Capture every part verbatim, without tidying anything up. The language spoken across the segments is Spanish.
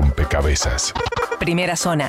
rompecabezas. Primera zona.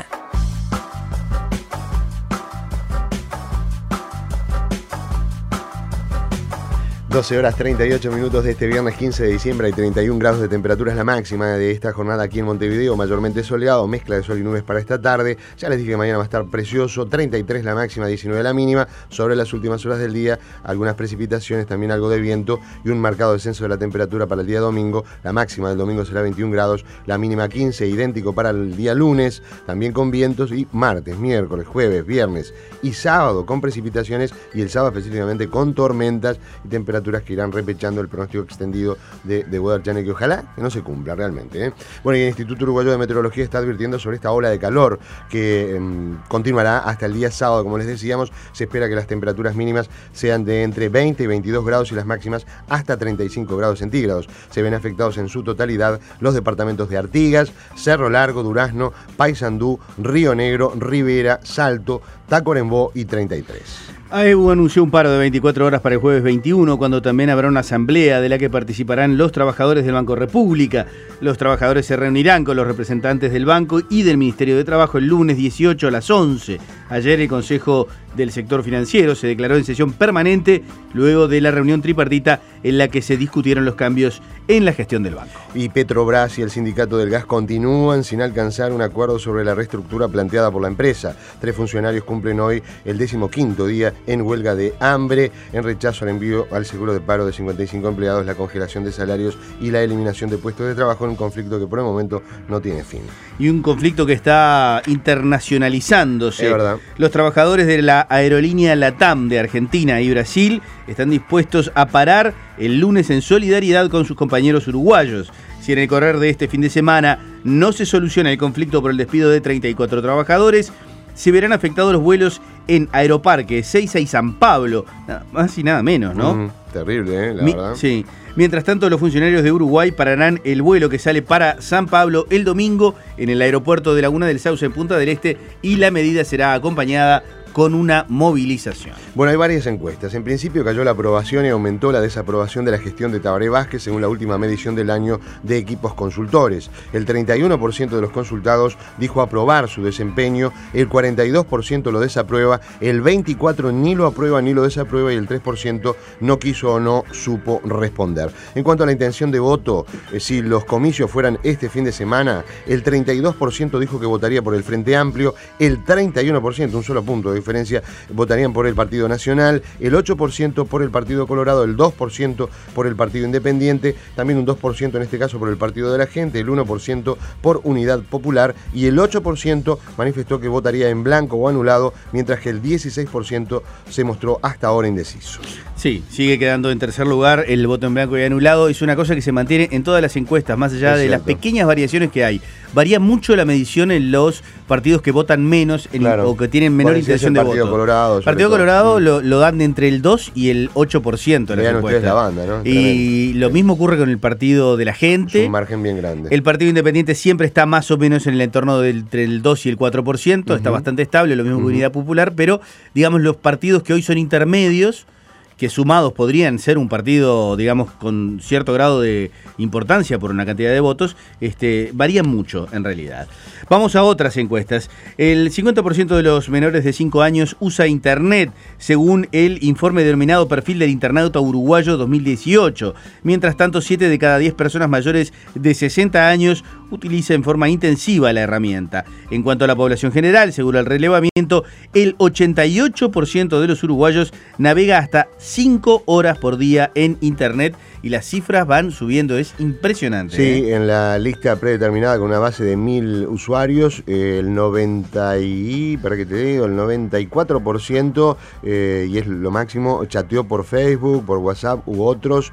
doce horas treinta y ocho minutos de este viernes quince de diciembre. Hay treinta y un grados de temperatura, es la máxima de esta jornada aquí en Montevideo, mayormente soleado, mezcla de sol y nubes para esta tarde. Ya les dije que mañana va a estar precioso, treinta y tres la máxima, diecinueve la mínima. Sobre las últimas horas del día, algunas precipitaciones, también algo de viento y un marcado descenso de la temperatura para el día domingo. La máxima del domingo será veintiún grados, la mínima quince, idéntico para el día lunes, también con vientos, y martes, miércoles, jueves, viernes y sábado con precipitaciones, y el sábado específicamente con tormentas y temperaturas que irán repechando el pronóstico extendido de, de Weather Channel, que ojalá que no se cumpla realmente, ¿eh? Bueno, y el Instituto Uruguayo de Meteorología está advirtiendo sobre esta ola de calor que eh, continuará hasta el día sábado. Como les decíamos, se espera que las temperaturas mínimas sean de entre veinte y veintidós grados y las máximas hasta treinta y cinco grados centígrados. Se ven afectados en su totalidad los departamentos de Artigas, Cerro Largo, Durazno, Paysandú, Río Negro, Rivera, Salto, Tacuarembó y treinta y tres. A E U anunció un paro de veinticuatro horas para el jueves veintiuno, cuando también habrá una asamblea de la que participarán los trabajadores del Banco República. Los trabajadores se reunirán con los representantes del banco y del Ministerio de Trabajo el lunes dieciocho a las once. Ayer el Consejo del Sector Financiero se declaró en sesión permanente luego de la reunión tripartita en la que se discutieron los cambios en la gestión del banco. Y Petrobras y el Sindicato del Gas continúan sin alcanzar un acuerdo sobre la reestructura planteada por la empresa. Tres funcionarios cumplen hoy el decimoquinto día en huelga de hambre, en rechazo al envío al seguro de paro de cincuenta y cinco empleados, la congelación de salarios y la eliminación de puestos de trabajo, en un conflicto que por el momento no tiene fin. Y un conflicto que está internacionalizándose. Es verdad. Los trabajadores de la aerolínea LATAM de Argentina y Brasil están dispuestos a parar el lunes en solidaridad con sus compañeros uruguayos. Si en el correr de este fin de semana no se soluciona el conflicto por el despido de treinta y cuatro trabajadores, se verán afectados los vuelos en Aeroparque, Ezeiza y San Pablo, nada más y nada menos, ¿no? Mm, terrible, ¿eh? La Mi, verdad. Sí. Mientras tanto, los funcionarios de Uruguay pararán el vuelo que sale para San Pablo el domingo en el aeropuerto de Laguna del Sauce en Punta del Este, y la medida será acompañada con una movilización. Bueno, hay varias encuestas. En principio cayó la aprobación y aumentó la desaprobación de la gestión de Tabaré Vázquez según la última medición del año de Equipos Consultores. El treinta y uno por ciento de los consultados dijo aprobar su desempeño, el cuarenta y dos por ciento lo desaprueba, el veinticuatro por ciento ni lo aprueba ni lo desaprueba y el tres por ciento no quiso o no supo responder. En cuanto a la intención de voto, eh, si los comicios fueran este fin de semana, el treinta y dos por ciento dijo que votaría por el Frente Amplio, el treinta y uno por ciento, un solo punto de diferencia, votarían por el Partido Nacional, el ocho por ciento por el Partido Colorado, el dos por ciento por el Partido Independiente, también un dos por ciento en este caso por el Partido de la Gente, el uno por ciento por Unidad Popular y el ocho por ciento manifestó que votaría en blanco o anulado, mientras que el dieciséis por ciento se mostró hasta ahora indeciso. Sí, sigue quedando en tercer lugar el voto en blanco y anulado. Es una cosa que se mantiene en todas las encuestas, más allá Es de cierto. las pequeñas variaciones que hay. Varía mucho la medición en los partidos que votan menos en, Claro. o que tienen menor Por eso es intención el de Partido voto. Colorado, sobre Partido todo. Colorado Mm. lo, lo dan de entre el dos y el ocho por ciento en las Vean ustedes encuestas. la banda, ¿no? Y Tremendo. lo mismo ocurre con el Partido de la Es Gente. un margen bien grande. El Partido Independiente siempre está más o menos en el entorno del, entre el dos y el cuatro por ciento, está Ujú. bastante estable, lo mismo que Ujú. Unidad Popular, pero digamos los partidos que hoy son intermedios, que sumados podrían ser un partido, digamos, con cierto grado de importancia por una cantidad de votos, este, varían mucho en realidad. Vamos a otras encuestas. El cincuenta por ciento de los menores de cinco años usa Internet, según el informe denominado Perfil del Internauta Uruguayo dos mil dieciocho. Mientras tanto, siete de cada diez personas mayores de sesenta años utiliza en forma intensiva la herramienta. En cuanto a la población general, según el relevamiento, el ochenta y ocho por ciento de los uruguayos navega hasta cinco horas por día en Internet y las cifras van subiendo, es impresionante. Sí, ¿eh? en la lista predeterminada con una base de mil usuarios, eh, el noventa y, para que te digo, el noventa y cuatro por ciento, eh, y es lo máximo, chateó por Facebook, por WhatsApp u otros,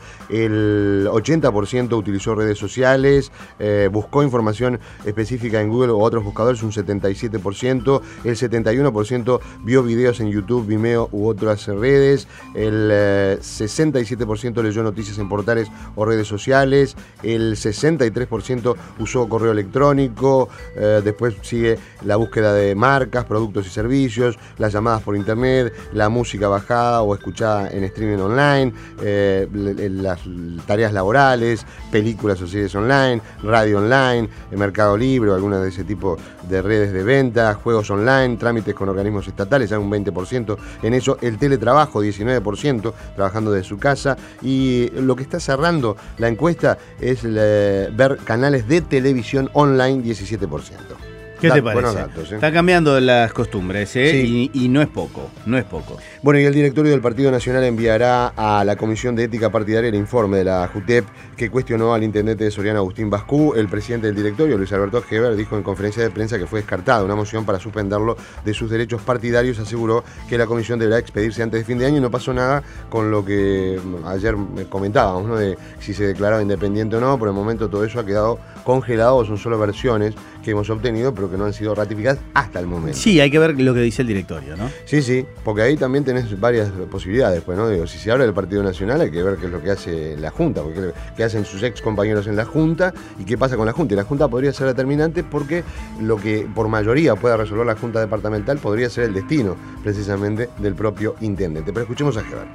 el ochenta por ciento utilizó redes sociales, eh, buscó información específica en Google o otros buscadores, un setenta y siete por ciento, el setenta y uno por ciento vio videos en YouTube, Vimeo u otras redes, el eh, sesenta y siete por ciento leyó noticias en portales o redes sociales, el sesenta y tres por ciento usó correo electrónico, eh, después sigue la búsqueda de marcas, productos y servicios, las llamadas por internet, la música bajada o escuchada en streaming online, eh, las tareas laborales, películas o series online, radio online, el Mercado Libre o alguna de ese tipo de redes de venta, juegos online, trámites con organismos estatales, hay un veinte por ciento en eso, el teletrabajo diecinueve por ciento, trabajando de su casa, y lo que está cerrando la encuesta es eh, ver canales de televisión online diecisiete por ciento. ¿Qué te parece? Buenos datos, ¿eh? Está cambiando las costumbres, ¿eh? Sí. Y, y no es poco, no es poco. Bueno, y el directorio del Partido Nacional enviará a la Comisión de Ética Partidaria el informe de la JUTEP que cuestionó al intendente de Soriano, Agustín Bascú. El presidente del directorio, Luis Alberto Heber, dijo en conferencia de prensa que fue descartada una moción para suspenderlo de sus derechos partidarios. Aseguró que la comisión deberá expedirse antes de fin de año y no pasó nada con lo que ayer comentábamos, ¿no? De si se declaraba independiente o no. Por el momento todo eso ha quedado congelado, son solo versiones que hemos obtenido, pero que no han sido ratificadas hasta el momento. Sí, hay que ver lo que dice el directorio, ¿no? Sí, sí, porque ahí también tenés varias posibilidades, pues, ¿no? Digo, si se habla del Partido Nacional hay que ver qué es lo que hace la Junta, porque qué hacen sus ex compañeros en la Junta y qué pasa con la Junta. Y la Junta podría ser determinante porque lo que por mayoría pueda resolver la Junta Departamental podría ser el destino, precisamente, del propio intendente. Pero escuchemos a Heber.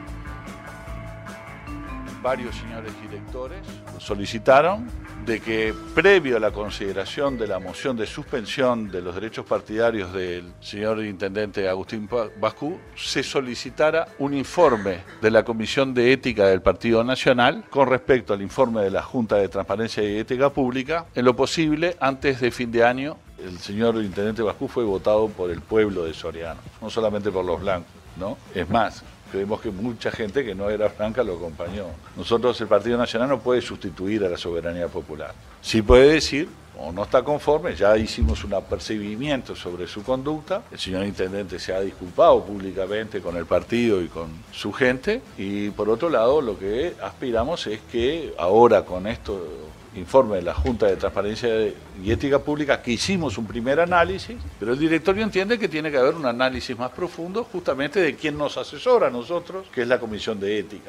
Varios señores directores solicitaron de que, previo a la consideración de la moción de suspensión de los derechos partidarios del señor intendente Agustín Bascú, se solicitara un informe de la Comisión de Ética del Partido Nacional con respecto al informe de la Junta de Transparencia y Ética Pública, en lo posible antes de fin de año. El señor intendente Bascú fue votado por el pueblo de Soriano, no solamente por los blancos, ¿no? Es más, creemos que mucha gente que no era blanca lo acompañó. Nosotros, el Partido Nacional no puede sustituir a la soberanía popular. Sí puede decir, o no está conforme, ya hicimos un apercibimiento sobre su conducta, el señor intendente se ha disculpado públicamente con el partido y con su gente, y por otro lado lo que aspiramos es que ahora con esto informe de la Junta de Transparencia y Ética Pública, que hicimos un primer análisis, pero el directorio entiende que tiene que haber un análisis más profundo justamente de quién nos asesora a nosotros, que es la Comisión de Ética.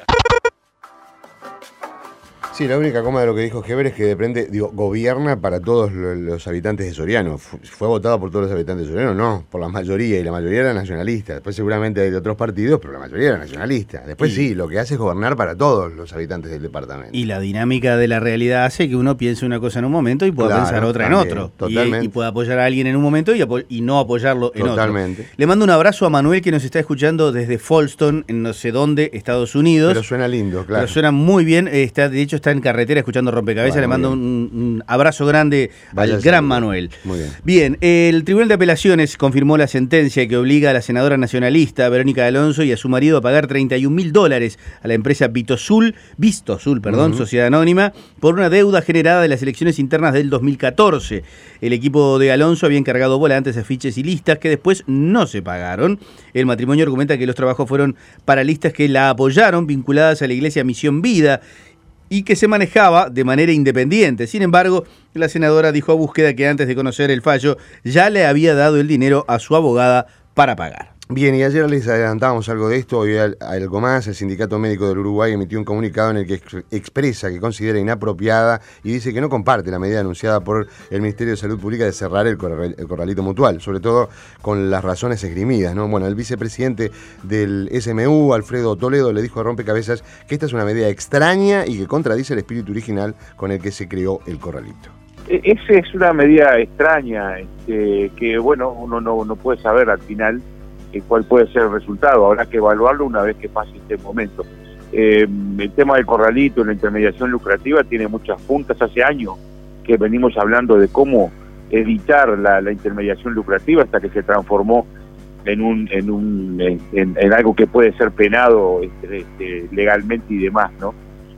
Sí, la única coma de lo que dijo Heber es que depende, digo, gobierna para todos los habitantes de Soriano. ¿Fue votado por todos los habitantes de Soriano? No, por la mayoría, y la mayoría era nacionalista. Después seguramente hay de otros partidos, pero la mayoría era nacionalista. Después y, sí, lo que hace es gobernar para todos los habitantes del departamento. Y la dinámica de la realidad hace que uno piense una cosa en un momento y pueda claro, pensar otra también, en otro. Totalmente. Y, y pueda apoyar a alguien en un momento y, y no apoyarlo en totalmente. Otro. Le mando un abrazo a Manuel, que nos está escuchando desde Folston, en no sé dónde, Estados Unidos. Pero suena lindo, claro. Pero suena muy bien. Está, de hecho, está en carretera escuchando Rompecabezas. Bueno, le mando un, un abrazo grande Vaya al gran Manuel. Muy bien. Bien, el Tribunal de Apelaciones confirmó la sentencia que obliga a la senadora nacionalista Verónica Alonso y a su marido a pagar treinta y un mil dólares a la empresa Vitozul, Vistozul, perdón, uh-huh. Sociedad Anónima, por una deuda generada de las elecciones internas del dos mil catorce. El equipo de Alonso había encargado volantes, afiches y listas que después no se pagaron. El matrimonio argumenta que los trabajos fueron para listas que la apoyaron, vinculadas a la iglesia Misión Vida, y que se manejaba de manera independiente. Sin embargo, la senadora dijo a Búsqueda que antes de conocer el fallo ya le había dado el dinero a su abogada para pagar. Bien, y ayer les adelantábamos algo de esto, hoy algo más. El Sindicato Médico del Uruguay emitió un comunicado en el que ex- expresa que considera inapropiada y dice que no comparte la medida anunciada por el Ministerio de Salud Pública de cerrar el, corral, el corralito mutual, sobre todo con las razones esgrimidas, ¿no? Bueno, el vicepresidente del S M U, Alfredo Toledo, le dijo a Rompecabezas que esta es una medida extraña y que contradice el espíritu original con el que se creó el corralito. Esa es una medida extraña, este, que bueno, uno no, no puede saber al final cuál puede ser el resultado, habrá que evaluarlo una vez que pase este momento. Eh, el tema del corralito, la intermediación lucrativa, tiene muchas puntas. Hace años que venimos hablando de cómo evitar la, la intermediación lucrativa hasta que se transformó en un en un en, en algo que puede ser penado este, este, legalmente y demás, ¿no?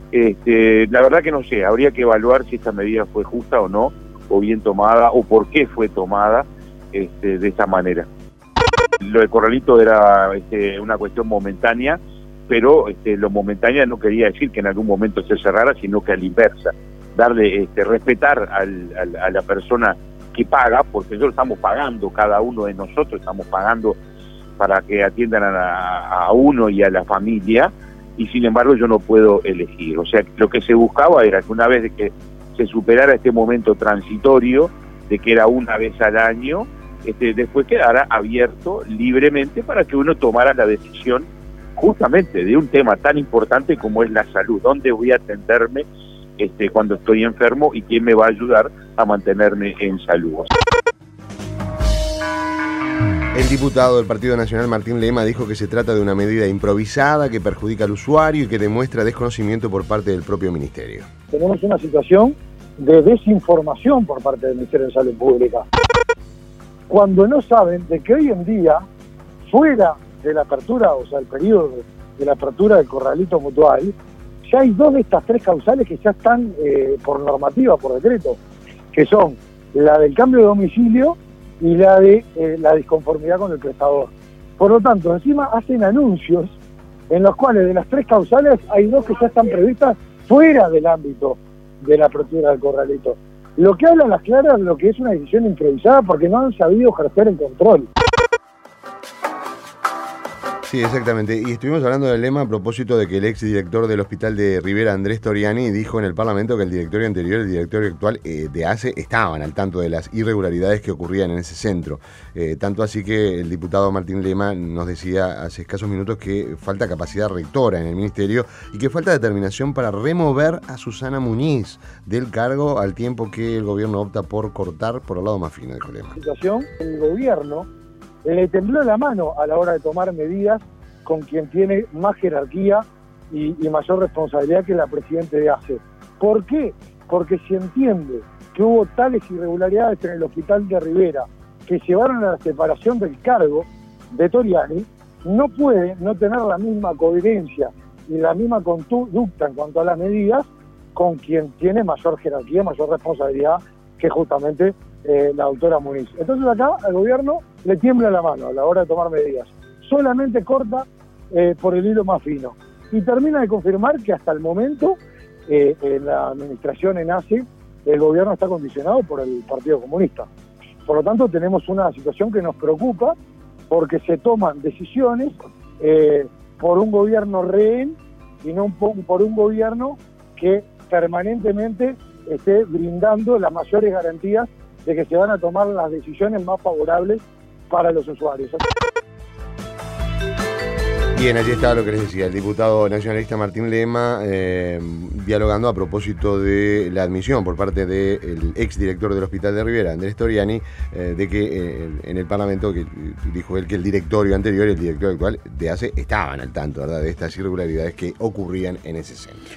Este, la verdad que no sé, habría que evaluar si esta medida fue justa o no, o bien tomada, o por qué fue tomada este, de esa manera. Lo del corralito era este, una cuestión momentánea, pero este, lo momentánea no quería decir que en algún momento se cerrara, sino que a la inversa, darle, este, respetar al, al, a la persona que paga, porque nosotros estamos pagando, cada uno de nosotros estamos pagando para que atiendan a, a uno y a la familia, y sin embargo yo no puedo elegir. O sea, lo que se buscaba era que una vez de que se superara este momento transitorio, de que era una vez al año, este, después quedara abierto libremente para que uno tomara la decisión justamente de un tema tan importante como es la salud. ¿Dónde voy a atenderme este, cuando estoy enfermo y quién me va a ayudar a mantenerme en salud? El diputado del Partido Nacional, Martín Lema, dijo que se trata de una medida improvisada que perjudica al usuario y que demuestra desconocimiento por parte del propio ministerio. Tenemos una situación de desinformación por parte del Ministerio de Salud Pública, cuando no saben de que hoy en día, fuera de la apertura, o sea, el periodo de la apertura del corralito mutual, ya hay dos de estas tres causales que ya están eh, por normativa, por decreto, que son la del cambio de domicilio y la de eh, la disconformidad con el prestador. Por lo tanto, encima hacen anuncios en los cuales de las tres causales hay dos que ya están previstas fuera del ámbito de la apertura del corralito. Lo que habla a las claras de lo que es una decisión improvisada porque no han sabido ejercer el control. Sí, exactamente. Y estuvimos hablando del Lema a propósito de que el exdirector del Hospital de Rivera, Andrés Toriani, dijo en el Parlamento que el directorio anterior y el directorio actual eh, de A C E estaban al tanto de las irregularidades que ocurrían en ese centro. Eh, tanto así que el diputado Martín Lema nos decía hace escasos minutos que falta capacidad rectora en el ministerio y que falta determinación para remover a Susana Muñiz del cargo al tiempo que el gobierno opta por cortar por el lado más fino, dijo Lema. Situación, el gobierno le tembló la mano a la hora de tomar medidas con quien tiene más jerarquía y, y mayor responsabilidad que la presidente de A C E. ¿Por qué? Porque se entiende que hubo tales irregularidades en el Hospital de Rivera que llevaron a la separación del cargo de Toriani, no puede no tener la misma coherencia y la misma conducta en cuanto a las medidas con quien tiene mayor jerarquía, mayor responsabilidad, que justamente eh, la doctora Muñiz. Entonces acá al gobierno le tiembla la mano a la hora de tomar medidas. Solamente corta eh, por el hilo más fino. Y termina de confirmar que hasta el momento, eh, en la administración en A C E, el gobierno está condicionado por el Partido Comunista. Por lo tanto, tenemos una situación que nos preocupa porque se toman decisiones eh, por un gobierno rehén y no un, por un gobierno que permanentemente esté brindando las mayores garantías de que se van a tomar las decisiones más favorables para los usuarios. Bien, allí estaba lo que les decía, el diputado nacionalista Martín Lema eh, dialogando a propósito de la admisión por parte del exdirector del Hospital de Rivera, Andrés Toriani, eh, de que eh, en el Parlamento, que dijo él que el directorio anterior y el directorio actual de A C E estaban al tanto, ¿verdad?, de estas irregularidades que ocurrían en ese centro.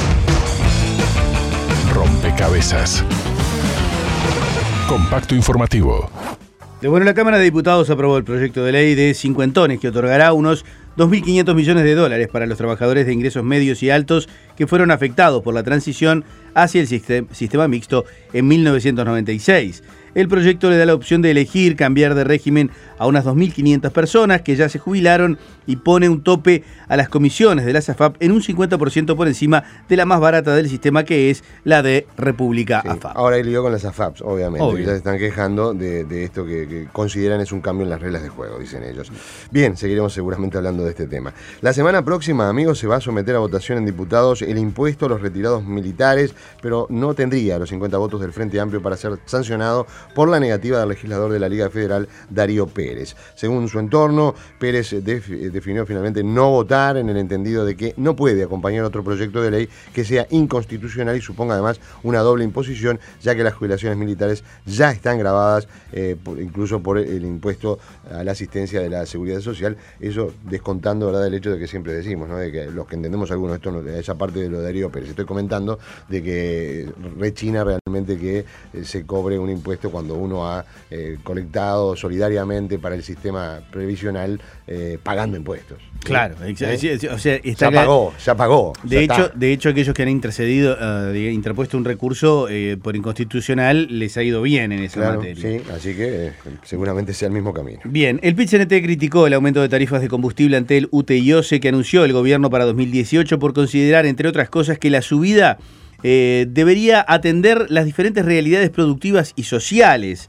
Rompecabezas. Compacto informativo. De bueno, la Cámara de Diputados aprobó el proyecto de ley de cincuentones que otorgará unos dos mil quinientos millones de dólares para los trabajadores de ingresos medios y altos que fueron afectados por la transición hacia el sistema mixto en mil novecientos noventa y seis. El proyecto le da la opción de elegir cambiar de régimen a unas dos mil quinientas personas que ya se jubilaron y pone un tope a las comisiones de la SAFAP en un cincuenta por ciento por encima de la más barata del sistema, que es la de República sí, A F A P. Ahora hay lío con las A F A Ps, obviamente. Obvio. Ya se están quejando de, de esto que, que consideran es un cambio en las reglas de juego, dicen ellos. Bien, seguiremos seguramente hablando de este tema. La semana próxima, amigos, se va a someter a votación en diputados el impuesto a los retirados militares, pero no tendría los cincuenta votos del Frente Amplio para ser sancionado por la negativa del legislador de la Liga Federal, Darío Pérez. Según su entorno, Pérez def- definió finalmente no votar en el entendido de que no puede acompañar otro proyecto de ley que sea inconstitucional y suponga además una doble imposición, ya que las jubilaciones militares ya están gravadas eh, por, incluso por el impuesto a la asistencia de la Seguridad Social, eso descontando, ¿verdad?, el hecho de que siempre decimos, ¿no?, de que los que entendemos algunos esto, no, esa parte de lo de Darío Pérez, estoy comentando de que rechina realmente que eh, se cobre un impuesto cuando uno ha eh, colectado solidariamente para el sistema previsional eh, pagando impuestos. Claro, ¿Eh? o sea, está ya pagó, ya pagó. De ya hecho, está. de hecho, aquellos que han intercedido, uh, interpuesto un recurso eh, por inconstitucional, les ha ido bien en esa Claro, materia. sí, así que eh, seguramente sea el mismo camino. Bien, el P I T C N T criticó el aumento de tarifas de combustible ante el U T I O S E que anunció el gobierno para dos mil dieciocho por considerar, entre otras cosas, que la subida eh, debería atender las diferentes realidades productivas y sociales.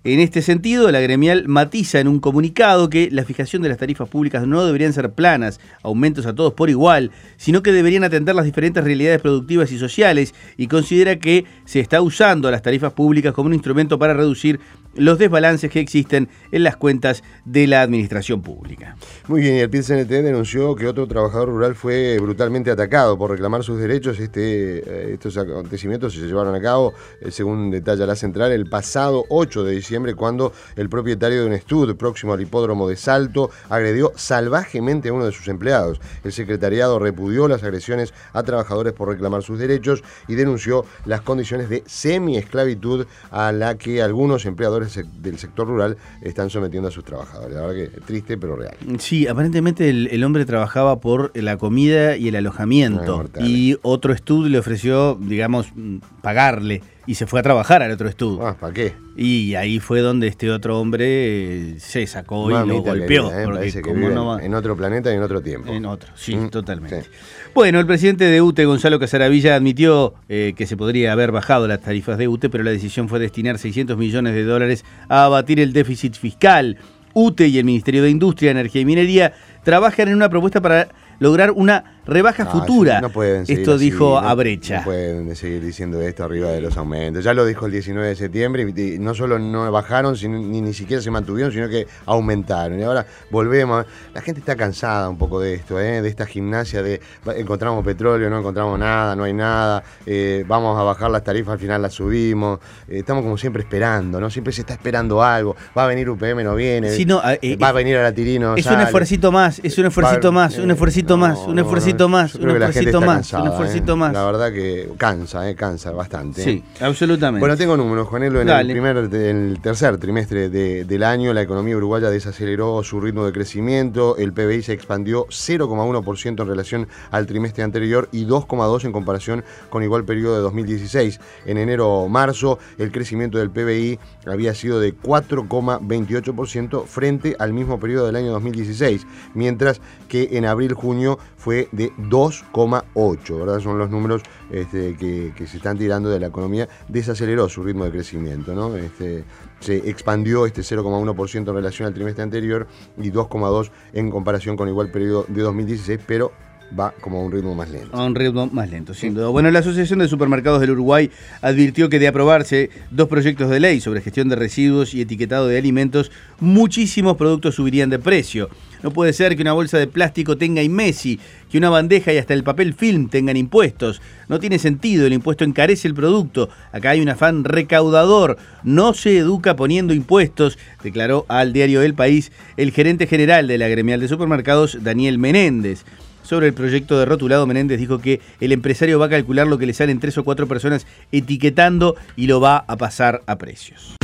En este sentido, la gremial matiza en un comunicado que la fijación de las tarifas públicas no deberían ser planas, aumentos a todos por igual, sino que deberían atender las diferentes realidades productivas y sociales, y considera que se está usando a las tarifas públicas como un instrumento para reducir los desbalances que existen en las cuentas de la administración pública. Muy bien, y el P I T C N T denunció que otro trabajador rural fue brutalmente atacado por reclamar sus derechos. Este, estos acontecimientos se llevaron a cabo, según detalla la central, el pasado ocho de diciembre, cuando el propietario de un estudio próximo al hipódromo de Salto agredió salvajemente a uno de sus empleados. El secretariado repudió las agresiones a trabajadores por reclamar sus derechos y denunció las condiciones de semi-esclavitud a la que algunos empleadores del sector rural están sometiendo a sus trabajadores. La verdad que triste, pero real. Sí, aparentemente el, el hombre trabajaba por la comida y el alojamiento, y otro estudio le ofreció, digamos, pagarle, y se fue a trabajar al otro estudio. Ah, ¿para qué? Y ahí fue donde este otro hombre se sacó Mamita y lo golpeó. Querida, ¿eh? Porque que como no va... en otro planeta y en otro tiempo. En otro, sí, mm, totalmente. Sí. Bueno, el presidente de U T E, Gonzalo Casaravilla, admitió eh, que se podría haber bajado las tarifas de U T E, pero la decisión fue destinar seiscientos millones de dólares a abatir el déficit fiscal. U T E y el Ministerio de Industria, Energía y Minería trabajan en una propuesta para lograr una rebaja ah, futura. No pueden seguir esto así, dijo no, Abrecha. No pueden seguir diciendo esto arriba de los aumentos. Ya lo dijo el diecinueve de septiembre, y no solo no bajaron, sino, ni, ni siquiera se mantuvieron, sino que aumentaron. Y ahora volvemos. La gente está cansada un poco de esto, ¿eh? De esta gimnasia de encontramos petróleo, no encontramos nada, no hay nada, eh, vamos a bajar las tarifas, al final las subimos. Eh, estamos como siempre esperando, ¿no? Siempre se está esperando algo. Va a venir U P M, no viene. Sí, no, eh, va a venir Aratirino. Es sale. un esfuercito más, es un esfuercito más, un esfuercito más, un esfuercito más, un esfuercito más, cansada, un esfuercito eh. más. La verdad que cansa, eh, cansa bastante. Sí, eh. absolutamente. Bueno, tengo números, Juanelo. En Dale. el primer, el tercer trimestre de, del año, la economía uruguaya desaceleró su ritmo de crecimiento. El P B I se expandió cero coma uno por ciento en relación al trimestre anterior y dos coma dos por ciento en comparación con igual periodo de dos mil dieciséis. En enero-marzo, el crecimiento del P B I había sido de cuatro coma veintiocho por ciento frente al mismo periodo del año dos mil dieciséis, mientras que en abril-junio fue de dos coma ocho, ¿verdad? Son los números este, que, que se están tirando de la economía. Desaceleró su ritmo de crecimiento, ¿no? Este, se expandió este cero coma uno por ciento en relación al trimestre anterior y dos coma dos por ciento en comparación con igual periodo de dos mil dieciséis, pero va como a un ritmo más lento. A un ritmo más lento, sin duda. Bueno, la Asociación de Supermercados del Uruguay advirtió que de aprobarse dos proyectos de ley sobre gestión de residuos y etiquetado de alimentos, muchísimos productos subirían de precio. No puede ser que una bolsa de plástico tenga I M E S I, que una bandeja y hasta el papel film tengan impuestos. No tiene sentido, el impuesto encarece el producto. Acá hay un afán recaudador. No se educa poniendo impuestos, declaró al diario El País el gerente general de la gremial de supermercados, Daniel Menéndez. Sobre el proyecto de rotulado, Menéndez dijo que el empresario va a calcular lo que le salen tres o cuatro personas etiquetando y lo va a pasar a precios.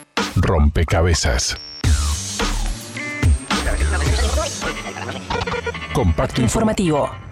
Rompecabezas. Compacto Informativo.